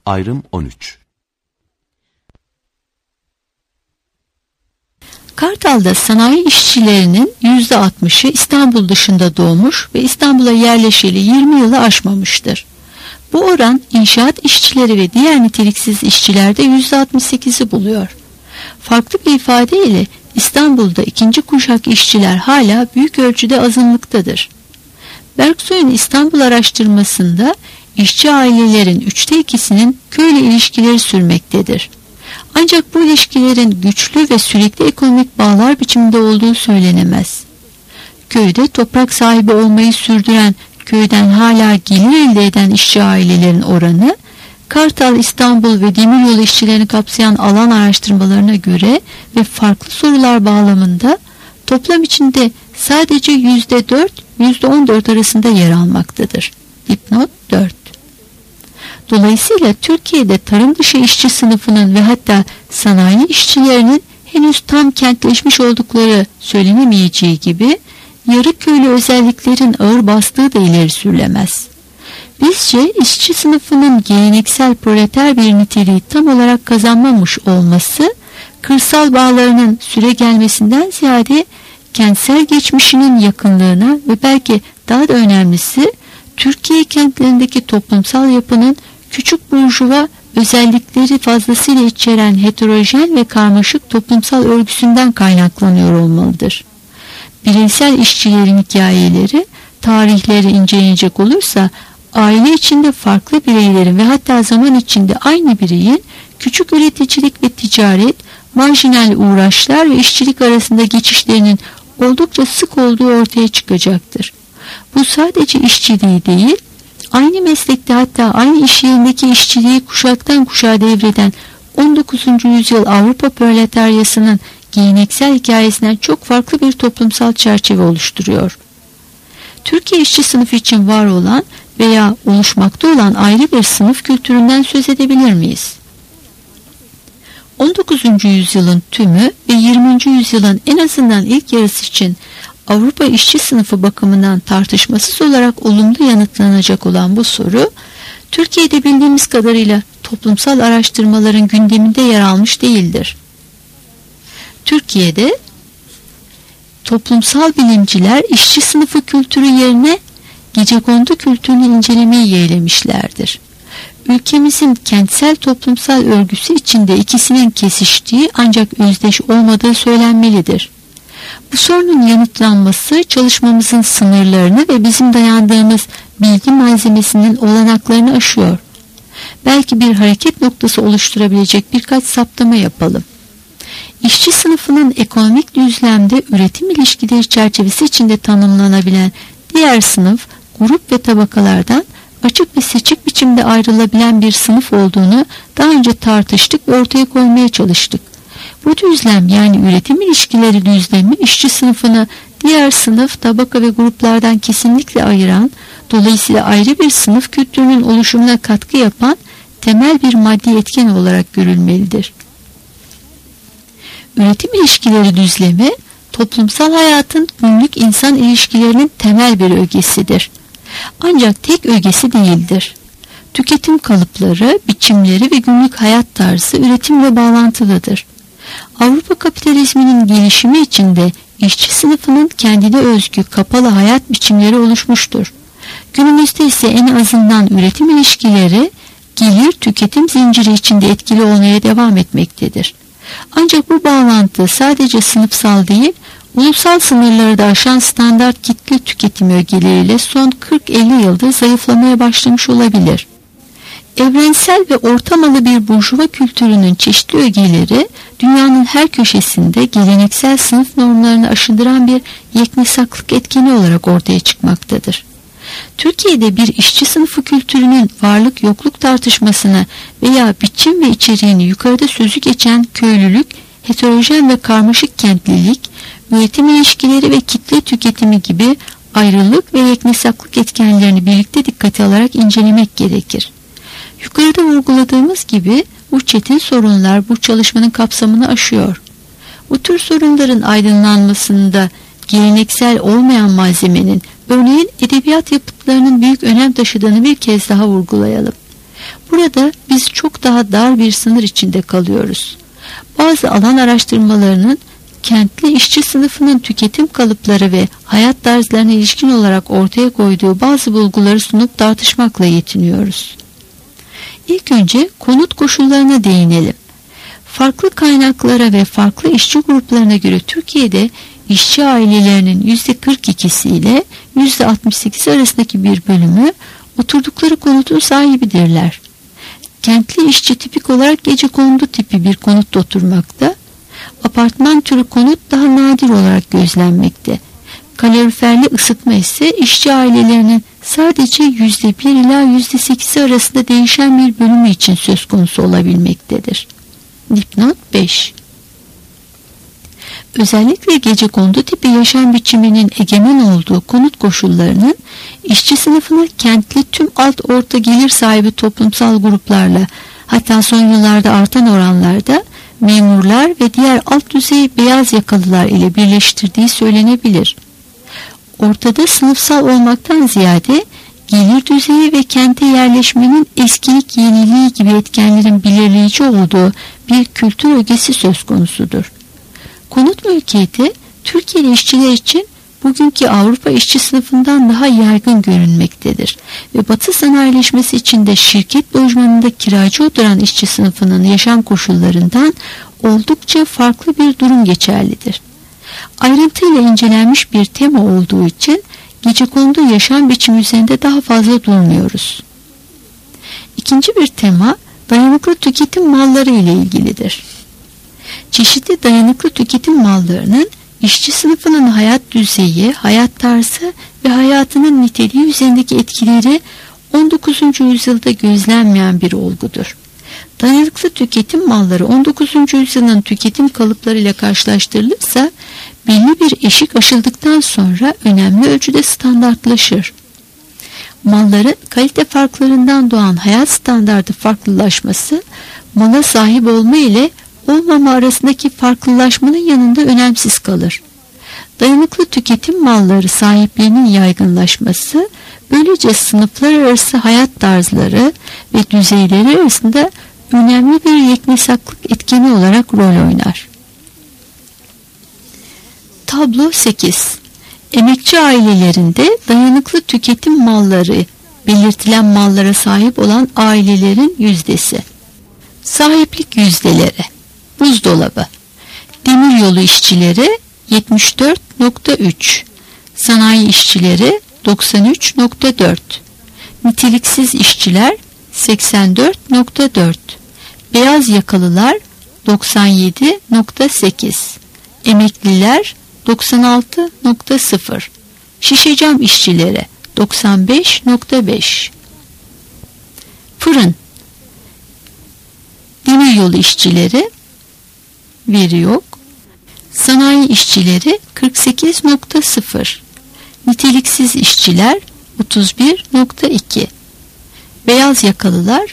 Ayrım 13. Kartal'da sanayi işçilerinin %60'ı İstanbul dışında doğmuş ve İstanbul'a yerleşeli 20 yılı aşmamıştır. Bu oran inşaat işçileri ve diğer niteliksiz işçilerde %68'i buluyor. Farklı bir ifadeyle İstanbul'da ikinci kuşak işçiler hala büyük ölçüde azınlıktadır. Bergsoy'un İstanbul araştırmasında işçi ailelerin 2/3'inin köyle ilişkileri sürmektedir. Ancak bu ilişkilerin güçlü ve sürekli ekonomik bağlar biçiminde olduğu söylenemez. Köyde toprak sahibi olmayı sürdüren, köyden hala gelir elde eden işçi ailelerin oranı, Kartal, İstanbul ve Demiryolu işçilerini kapsayan alan araştırmalarına göre ve farklı sorular bağlamında toplam içinde sadece %4-14 arasında yer almaktadır. Dipnot 4. Dolayısıyla Türkiye'de tarım dışı işçi sınıfının ve hatta sanayi işçilerinin henüz tam kentleşmiş oldukları söylenemeyeceği gibi yarı köylü özelliklerin ağır bastığı da ileri sürülemez. Bizce işçi sınıfının geleneksel proleter bir niteliği tam olarak kazanmamış olması, kırsal bağlarının süre gelmesinden ziyade kentsel geçmişinin yakınlığına ve belki daha da önemlisi Türkiye kentlerindeki toplumsal yapının küçük burjuva özellikleri fazlasıyla içeren heterojen ve karmaşık toplumsal örgüsünden kaynaklanıyor olmalıdır. Bireysel işçilerin hikayeleri, tarihleri inceleyecek olursa aile içinde farklı bireylerin ve hatta zaman içinde aynı bireyin küçük üreticilik ve ticaret, marjinal uğraşlar ve işçilik arasında geçişlerinin oldukça sık olduğu ortaya çıkacaktır. Bu sadece işçiliği değil, aynı meslekte hatta aynı iş yerindeki işçiliği kuşaktan kuşağa devreden 19. yüzyıl Avrupa proletaryasının geleneksel hikayesinden çok farklı bir toplumsal çerçeve oluşturuyor. Türkiye işçi sınıfı için var olan veya oluşmakta olan ayrı bir sınıf kültüründen söz edebilir miyiz? 19. yüzyılın tümü ve 20. yüzyılın en azından ilk yarısı için Avrupa işçi sınıfı bakımından tartışmasız olarak olumlu yanıtlanacak olan bu soru, Türkiye'de bildiğimiz kadarıyla toplumsal araştırmaların gündeminde yer almış değildir. Türkiye'de toplumsal bilimciler işçi sınıfı kültürü yerine gecekondu kültürünü incelemeyi yeğlemişlerdir. Ülkemizin kentsel toplumsal örgüsü içinde ikisinin kesiştiği ancak özdeş olmadığı söylenmelidir. Bu sorunun yanıtlanması çalışmamızın sınırlarını ve bizim dayandığımız bilgi malzemesinin olanaklarını aşıyor. Belki bir hareket noktası oluşturabilecek birkaç saptama yapalım. İşçi sınıfının ekonomik düzlemde üretim ilişkileri çerçevesi içinde tanımlanabilen diğer sınıf, grup ve tabakalardan açık ve seçik biçimde ayrılabilen bir sınıf olduğunu daha önce tartıştık ve ortaya koymaya çalıştık. Bu düzlem yani üretim ilişkileri düzlemi işçi sınıfını diğer sınıf, tabaka ve gruplardan kesinlikle ayıran, dolayısıyla ayrı bir sınıf kültürünün oluşumuna katkı yapan temel bir maddi etken olarak görülmelidir. Üretim ilişkileri düzlemi, toplumsal hayatın günlük insan ilişkilerinin temel bir ögesidir. Ancak tek ögesi değildir. Tüketim kalıpları, biçimleri ve günlük hayat tarzı üretimle bağlantılıdır. Avrupa kapitalizminin gelişimi içinde işçi sınıfının kendine özgü kapalı hayat biçimleri oluşmuştur. Günümüzde ise en azından üretim ilişkileri gelir tüketim zinciri içinde etkili olmaya devam etmektedir. Ancak bu bağlantı sadece sınıfsal değil, ulusal sınırları da aşan standart kitle tüketim ögeleriyle son 40-50 yılda zayıflamaya başlamış olabilir. Evrensel ve ortamalı bir burjuva kültürünün çeşitli ögeleri dünyanın her köşesinde geleneksel sınıf normlarını aşındıran bir yeknesaklık etkeni olarak ortaya çıkmaktadır. Türkiye'de bir işçi sınıfı kültürünün varlık yokluk tartışmasına veya biçim ve içeriğini yukarıda sözü geçen köylülük, heterojen ve karmaşık kentlilik, üretim ilişkileri ve kitle tüketimi gibi ayrılık ve yeknesaklık etkenlerini birlikte dikkate alarak incelemek gerekir. Yukarıda vurguladığımız gibi bu çetin sorunlar bu çalışmanın kapsamını aşıyor. Bu tür sorunların aydınlanmasında geleneksel olmayan malzemenin, örneğin edebiyat yapıtlarının büyük önem taşıdığını bir kez daha vurgulayalım. Burada biz çok daha dar bir sınır içinde kalıyoruz. Bazı alan araştırmalarının kentli işçi sınıfının tüketim kalıpları ve hayat tarzlarına ilişkin olarak ortaya koyduğu bazı bulguları sunup tartışmakla yetiniyoruz. İlk önce konut koşullarına değinelim. Farklı kaynaklara ve farklı işçi gruplarına göre Türkiye'de işçi ailelerinin %42'si ile %68 arasındaki bir bölümü oturdukları konutun sahibidirler. Kentli işçi tipik olarak gecekondu tipi bir konutta oturmakta. Apartman türü konut daha nadir olarak gözlenmekte. Kaloriferli ısıtma ise işçi ailelerinin sadece %1 ila %8 arasında değişen bir bölümü için söz konusu olabilmektedir. Dipnot 5. Özellikle gecekondu tipi yaşam biçiminin egemen olduğu konut koşullarının işçi sınıfına kentli tüm alt orta gelir sahibi toplumsal gruplarla, hatta son yıllarda artan oranlarda memurlar ve diğer alt düzey beyaz yakalılar ile birleştirdiği söylenebilir. Ortada sınıfsal olmaktan ziyade gelir düzeyi ve kente yerleşmenin eskilik yeniliği gibi etkenlerin belirleyici olduğu bir kültür ögesi söz konusudur. Konut mülkiyeti Türkiye'li işçiler için bugünkü Avrupa işçi sınıfından daha yaygın görünmektedir ve Batı sanayileşmesi içinde şirket lojmanında kiracı oturan işçi sınıfının yaşam koşullarından oldukça farklı bir durum geçerlidir. Ayrıntıyla incelenmiş bir tema olduğu için gecekondu yaşam biçimi üzerinde daha fazla durmuyoruz. İkinci bir tema dayanıklı tüketim malları ile ilgilidir. Çeşitli dayanıklı tüketim mallarının işçi sınıfının hayat düzeyi, hayat tarzı ve hayatının niteliği üzerindeki etkileri 19. yüzyılda gözlenmeyen bir olgudur. Dayanıklı tüketim malları 19. yüzyılın tüketim kalıplarıyla karşılaştırılırsa belli bir eşik aşıldıktan sonra önemli ölçüde standartlaşır. Malların kalite farklarından doğan hayat standardı farklılaşması, mala sahip olma ile olmama arasındaki farklılaşmanın yanında önemsiz kalır. Dayanıklı tüketim malları sahipliğinin yaygınlaşması, böylece sınıflar arası hayat tarzları ve düzeyleri arasında önemli bir yeknesaklık etkeni olarak rol oynar. Tablo 8. Emekçi ailelerinde dayanıklı tüketim malları belirtilen mallara sahip olan ailelerin yüzdesi. Sahiplik yüzdeleri. Buzdolabı. Demiryolu işçileri 74.3. Sanayi işçileri 93.4. Niteliksiz işçiler 84.4. Beyaz yakalılar 97.8. Emekliler 96.0. Şişecam işçileri 95.5. Fırın. Demiryolu işçileri veri yok. Sanayi işçileri 48.0. Niteliksiz işçiler 31.2. Beyaz yakalılar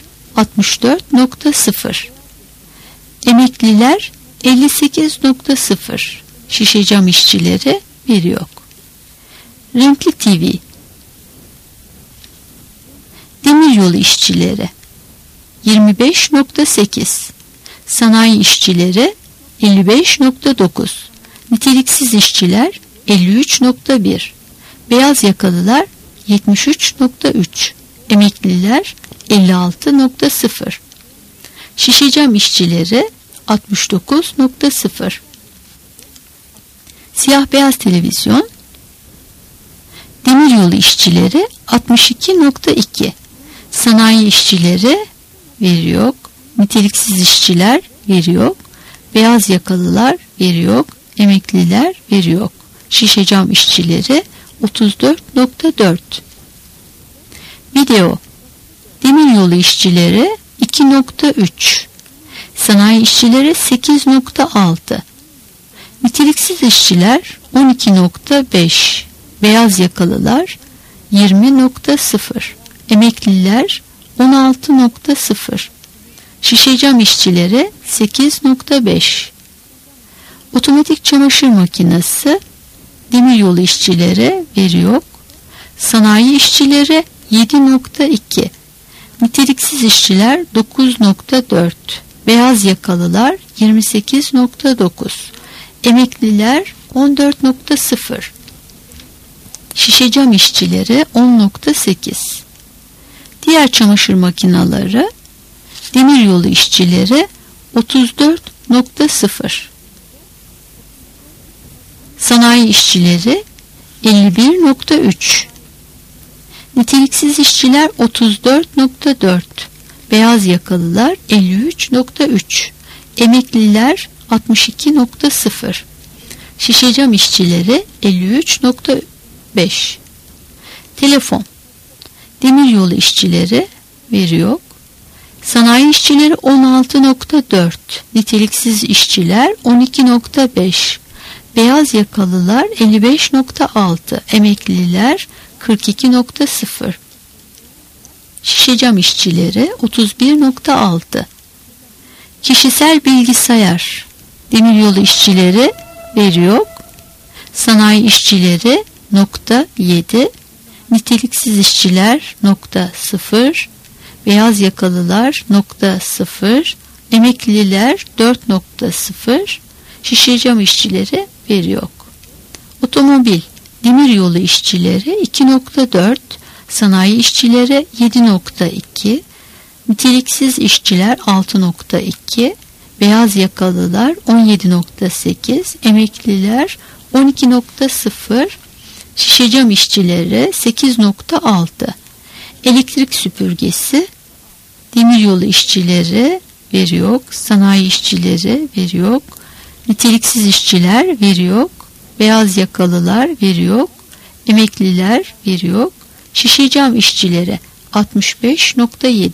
64.0. Emekliler 58.0. Şişecam işçileri veri yok. Renkli TV. Demiryolu işçileri 25.8. Sanayi işçileri 55.9. Niteliksiz işçiler 53.1. Beyaz yakalılar 73.3. Emekliler 56.0. Şişecam işçileri 69.0. Siyah beyaz televizyon. Demiryolu işçileri 62.2. Sanayi işçileri veri yok. Niteliksiz işçiler veri yok. Beyaz yakalılar veri yok. Emekliler veri yok. Şişecam işçileri 34.4. Video. Demiryolu işçileri 2.3. Sanayi işçileri 8.6. Niteliksiz işçiler 12.5. Beyaz yakalılar 20.0. Emekliler 16.0. Şişecam işçileri 8.5. Otomatik çamaşır makinesi. Demiryolu işçileri veri yok. Sanayi işçileri 7.2. Niteliksiz işçiler 9.4, beyaz yakalılar 28.9, emekliler 14.0, şişe cam işçileri 10.8, diğer çamaşır makineleri, demiryolu işçileri 34.0, sanayi işçileri 51.3, niteliksiz işçiler 34.4, beyaz yakalılar 53.3, emekliler 62.0, şişe cam işçileri 53.5. Telefon, demiryolu işçileri veri yok. Sanayi işçileri 16.4, niteliksiz işçiler 12.5, beyaz yakalılar 55.6, emekliler 42.0, şişe cam işçileri 31.6. Kişisel bilgisayar, demiryolu işçileri veri yok. Sanayi işçileri 7, niteliksiz işçiler 0, beyaz yakalılar 0, emekliler 4.0, şişe cam işçileri veri yok. Otomobil, demiryolu işçileri 2.4, sanayi işçileri 7.2, niteliksiz işçiler 6.2, beyaz yakalılar 17.8, emekliler 12.0, şişe cam işçileri 8.6, elektrik süpürgesi, demiryolu işçileri veri yok, sanayi işçileri veri yok, niteliksiz işçiler veri yok, beyaz yakalılar veri yok, emekliler veri yok, şişe cam işçileri 65.7.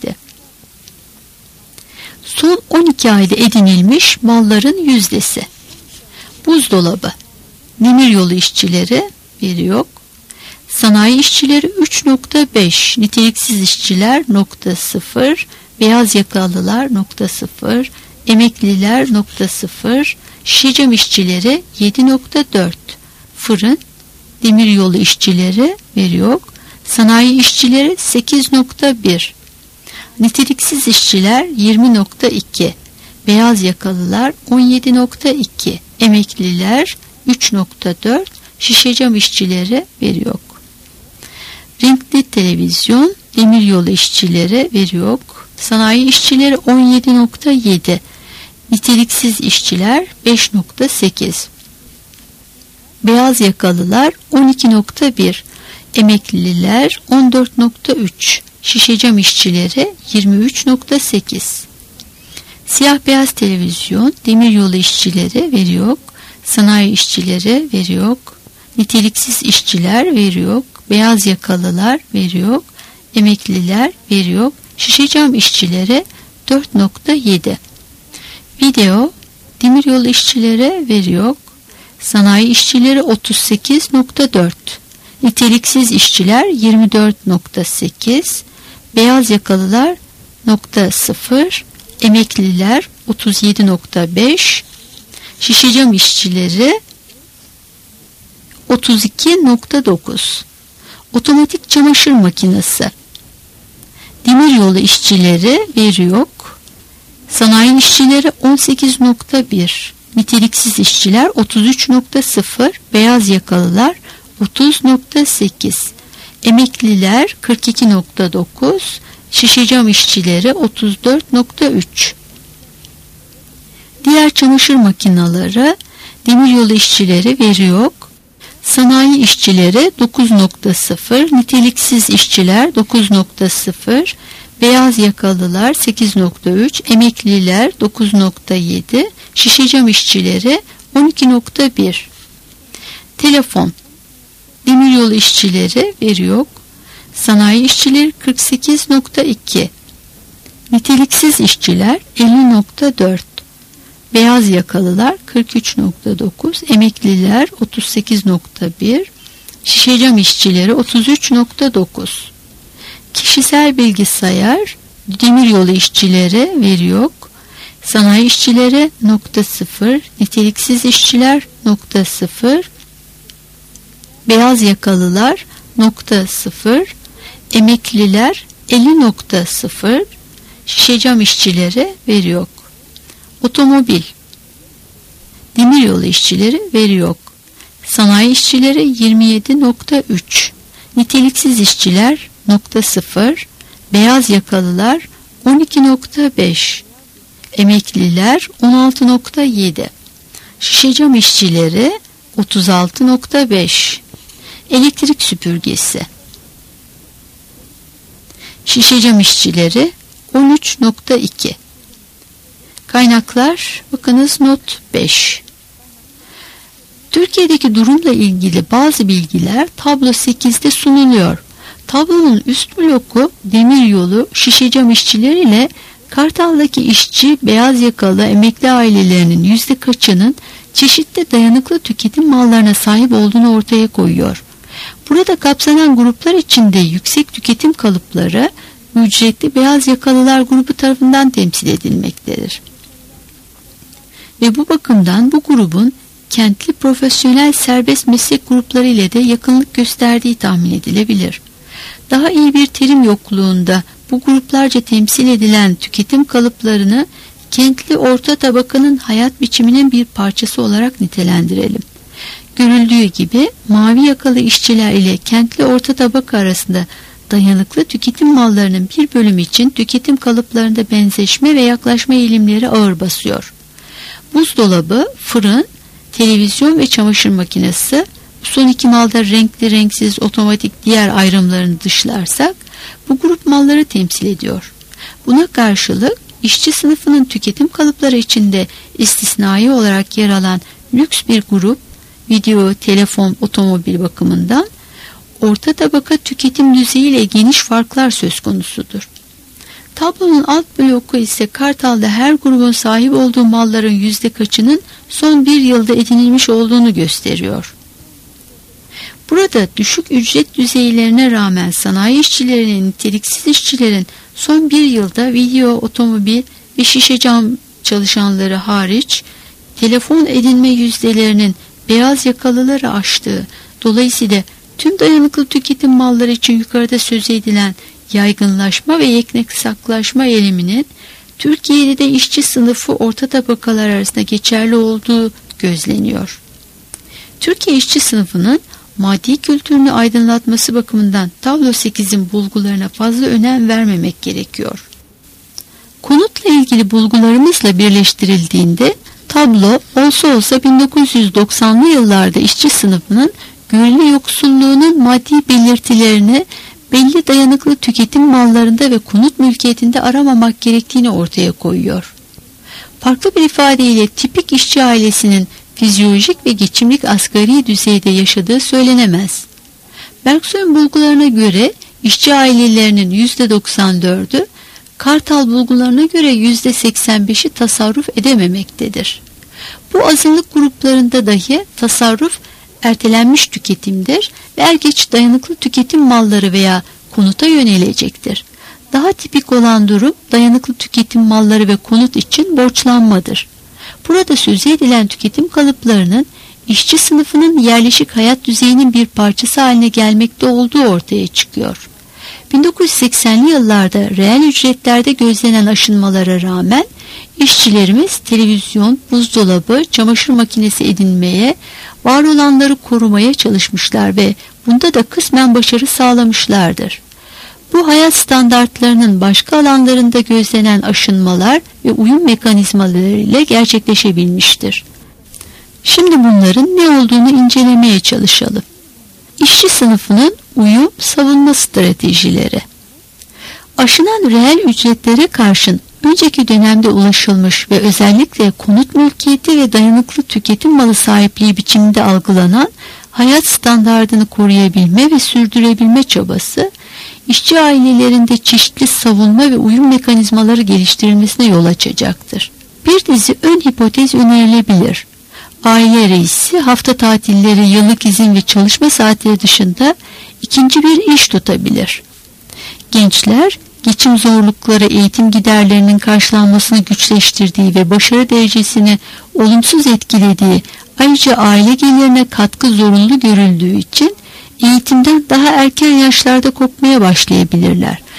Son 12 ayda edinilmiş malların yüzdesi. Buzdolabı, demiryolu işçileri veri yok. Sanayi işçileri 3.5, niteliksiz işçiler 0, beyaz yakalılar 0, emekliler 0, şişe cam işçileri 7.4, fırın, demiryolu işçileri veri yok. Sanayi işçileri 8.1, niteliksiz işçiler 20.2, beyaz yakalılar 17.2, emekliler 3.4, şişe cam işçileri veri yok. Renkli televizyon, demiryolu işçileri veri yok. Sanayi işçileri 17.7, niteliksiz işçiler 5.8, beyaz yakalılar 12.1, emekliler 14.3, şişe cam işçileri 23.8. Siyah beyaz televizyon, demiryolu işçileri veri yok. Sanayi işçileri veri yok. Niteliksiz işçiler veri yok. Beyaz yakalılar veri yok. Emekliler veri yok. Şişe cam işçileri 4.7. Video, demiryolu işçileri veri yok. Sanayi işçileri 38.4. Niteliksiz işçiler 24.8. Beyaz yakalılar 0. Emekliler 37.5. Şişe cam işçileri 32.9. Otomatik çamaşır makinesi, demiryolu işçileri veri yok. Sanayi işçileri 18.1. Niteliksiz işçiler 33.0. Beyaz yakalılar 30.8. Emekliler 42.9. Şişe cam işçileri 34.3. Diğer çamaşır makineleri, demiryolu işçileri veri yok. Sanayi işçileri 9.0, niteliksiz işçiler 9.0, beyaz yakalılar 8.3, emekliler 9.7, şişe cam işçileri 12.1. Telefon, demiryolu işçileri veri yok. Sanayi işçileri 48.2, niteliksiz işçiler 50.4, beyaz yakalılar 43.9, emekliler 38.1, şişe cam işçileri 33.9. Kişisel bilgisayar, demiryolu işçileri veri yok. Sanayi işçileri 0, niteliksiz işçiler 0, beyaz yakalılar 0, emekliler 50.0 şişe cam işçileri veri yok. Otomobil, demiryolu işçileri veri yok. Sanayi işçileri 27.3, niteliksiz işçiler 0, beyaz yakalılar 12.5, emekliler 16.7, şişe cam işçileri 36.5, elektrik süpürgesi, şişe cam işçileri 13.2. Kaynaklar, bakınız not 5. Türkiye'deki durumla ilgili bazı bilgiler tablo 8'de sunuluyor. Tablonun üst bloku demiryolu şişe cam işçileri ile Kartal'daki işçi beyaz yakalı emekli ailelerinin yüzde kaçının çeşitli dayanıklı tüketim mallarına sahip olduğunu ortaya koyuyor. Burada kapsanan gruplar içinde yüksek tüketim kalıpları ücretli beyaz yakalılar grubu tarafından temsil edilmektedir. Ve bu bakımdan bu grubun kentli profesyonel serbest meslek grupları ile de yakınlık gösterdiği tahmin edilebilir. Daha iyi bir terim yokluğunda bu gruplarca temsil edilen tüketim kalıplarını kentli orta tabakanın hayat biçiminin bir parçası olarak nitelendirelim. Görüldüğü gibi mavi yakalı işçiler ile kentli orta tabaka arasında dayanıklı tüketim mallarının bir bölümü için tüketim kalıplarında benzeşme ve yaklaşma eğilimleri ağır basıyor. Buzdolabı, fırın, televizyon ve çamaşır makinesi, bu son iki malda renkli renksiz otomatik diğer ayrımlarını dışlarsak bu grup malları temsil ediyor. Buna karşılık işçi sınıfının tüketim kalıpları içinde istisnai olarak yer alan lüks bir grup video, telefon, otomobil bakımından orta tabaka tüketim düzeyiyle geniş farklar söz konusudur. Tablonun alt bloku ise Kartal'da her grubun sahip olduğu malların yüzde kaçının son bir yılda edinilmiş olduğunu gösteriyor. Burada düşük ücret düzeylerine rağmen sanayi işçilerinin, niteliksiz işçilerin son bir yılda video, otomobil ve şişe cam çalışanları hariç telefon edinme yüzdelerinin beyaz yakalıları aştığı, dolayısıyla tüm dayanıklı tüketim malları için yukarıda söz edilen yaygınlaşma ve yeknesaklaşma eğiliminin Türkiye'de de işçi sınıfı orta tabakalar arasında geçerli olduğu gözleniyor. Türkiye işçi sınıfının maddi kültürünü aydınlatması bakımından tablo 8'in bulgularına fazla önem vermemek gerekiyor. Konutla ilgili bulgularımızla birleştirildiğinde tablo olsa 1990'lı yıllarda işçi sınıfının göreli yoksulluğunun maddi belirtilerini belli dayanıklı tüketim mallarında ve konut mülkiyetinde aramamak gerektiğini ortaya koyuyor. Farklı bir ifadeyle tipik işçi ailesinin fizyolojik ve geçimlik asgari düzeyde yaşadığı söylenemez. Bergsoy'un bulgularına göre işçi ailelerinin %94'ü, Kartal bulgularına göre %85'i tasarruf edememektedir. Bu azınlık gruplarında dahi tasarruf ertelenmiş tüketimdir ve er geç dayanıklı tüketim malları veya konuta yönelecektir. Daha tipik olan durum dayanıklı tüketim malları ve konut için borçlanmadır. Burada söz edilen tüketim kalıplarının işçi sınıfının yerleşik hayat düzeyinin bir parçası haline gelmekte olduğu ortaya çıkıyor. 1980'li yıllarda reel ücretlerde gözlenen aşınmalara rağmen işçilerimiz televizyon, buzdolabı, çamaşır makinesi edinmeye, var olanları korumaya çalışmışlar ve bunda da kısmen başarı sağlamışlardır. Bu hayat standartlarının başka alanlarında gözlenen aşınmalar ve uyum mekanizmaları ile gerçekleşebilmiştir. Şimdi bunların ne olduğunu incelemeye çalışalım. İşçi sınıfının uyum savunma stratejileri. Aşınan reel ücretlere karşın önceki dönemde ulaşılmış ve özellikle konut mülkiyeti ve dayanıklı tüketim malı sahipliği biçiminde algılanan hayat standardını koruyabilme ve sürdürebilme çabası, işçi ailelerinde çeşitli savunma ve uyum mekanizmaları geliştirilmesine yol açacaktır. Bir dizi ön hipotez önerilebilir. Aile reisi hafta tatilleri, yıllık izin ve çalışma saatleri dışında ikinci bir iş tutabilir. Gençler, geçim zorlukları eğitim giderlerinin karşılanmasını güçleştirdiği ve başarı derecesini olumsuz etkilediği, ayrıca aile gelirine katkı zorunlu görüldüğü için eğitimden daha erken yaşlarda kopmaya başlayabilirler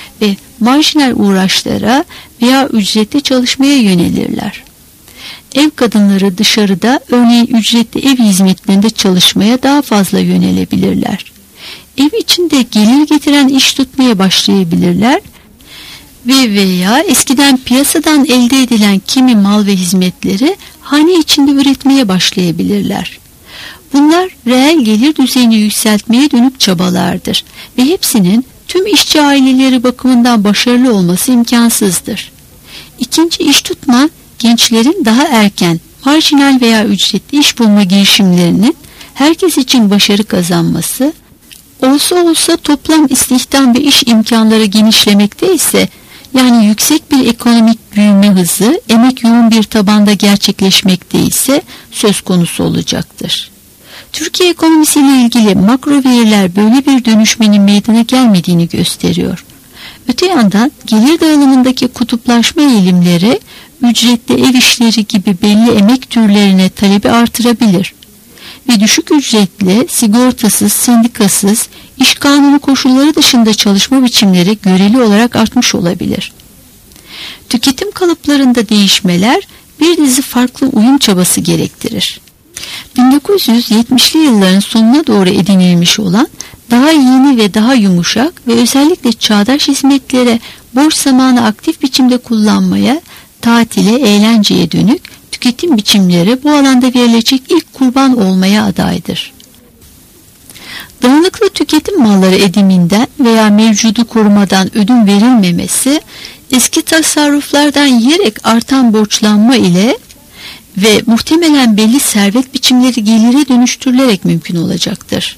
ve marjinal uğraşlara veya ücretli çalışmaya yönelirler. Ev kadınları dışarıda, örneğin ücretli ev hizmetlerinde çalışmaya daha fazla yönelebilirler. Ev içinde gelir getiren iş tutmaya başlayabilirler veya eskiden piyasadan elde edilen kimi mal ve hizmetleri hane içinde üretmeye başlayabilirler. Bunlar reel gelir düzeyini yükseltmeye dönük çabalardır ve hepsinin tüm işçi aileleri bakımından başarılı olması imkansızdır. İkinci iş tutma, gençlerin daha erken marjinal veya ücretli iş bulma girişimlerinin herkes için başarı kazanması, olsa toplam istihdam ve iş imkanları genişlemekte ise, yani yüksek bir ekonomik büyüme hızı emek yoğun bir tabanda gerçekleşmekte ise söz konusu olacaktır. Türkiye ekonomisiyle ilgili makro veriler böyle bir dönüşmenin meydana gelmediğini gösteriyor. Öte yandan gelir dağılımındaki kutuplaşma eğilimleri ücretli ev işleri gibi belli emek türlerine talebi artırabilir ve düşük ücretli, sigortasız, sendikasız, iş kanunu koşulları dışında çalışma biçimleri göreli olarak artmış olabilir. Tüketim kalıplarında değişmeler bir dizi farklı uyum çabası gerektirir. 1970'li yılların sonuna doğru edinilmiş olan daha yeni ve daha yumuşak ve özellikle çağdaş hizmetlere boş zamanı aktif biçimde kullanmaya, tatile, eğlenceye dönük tüketim biçimleri bu alanda verilecek ilk kurban olmaya adaydır. Dağınıklı tüketim malları ediminden veya mevcudu korumadan ödün verilmemesi, eski tasarruflardan yiyerek artan borçlanma ile ve muhtemelen belli servet biçimleri gelire dönüştürülerek mümkün olacaktır.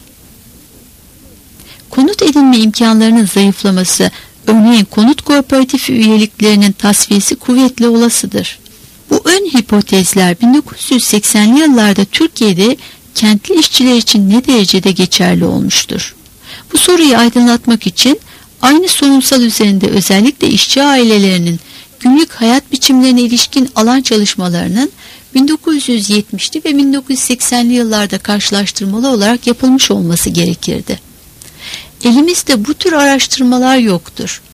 Konut edinme imkanlarının zayıflaması, örneğin konut kooperatifi üyeliklerinin tasfiyesi kuvvetle olasıdır. Bu ön hipotezler 1980'li yıllarda Türkiye'de kentli işçiler için ne derecede geçerli olmuştur? Bu soruyu aydınlatmak için aynı sorunsal üzerinde özellikle işçi ailelerinin günlük hayat biçimlerine ilişkin alan çalışmalarının 1970'li ve 1980'li yıllarda karşılaştırmalı olarak yapılmış olması gerekirdi. Elimizde bu tür araştırmalar yoktur.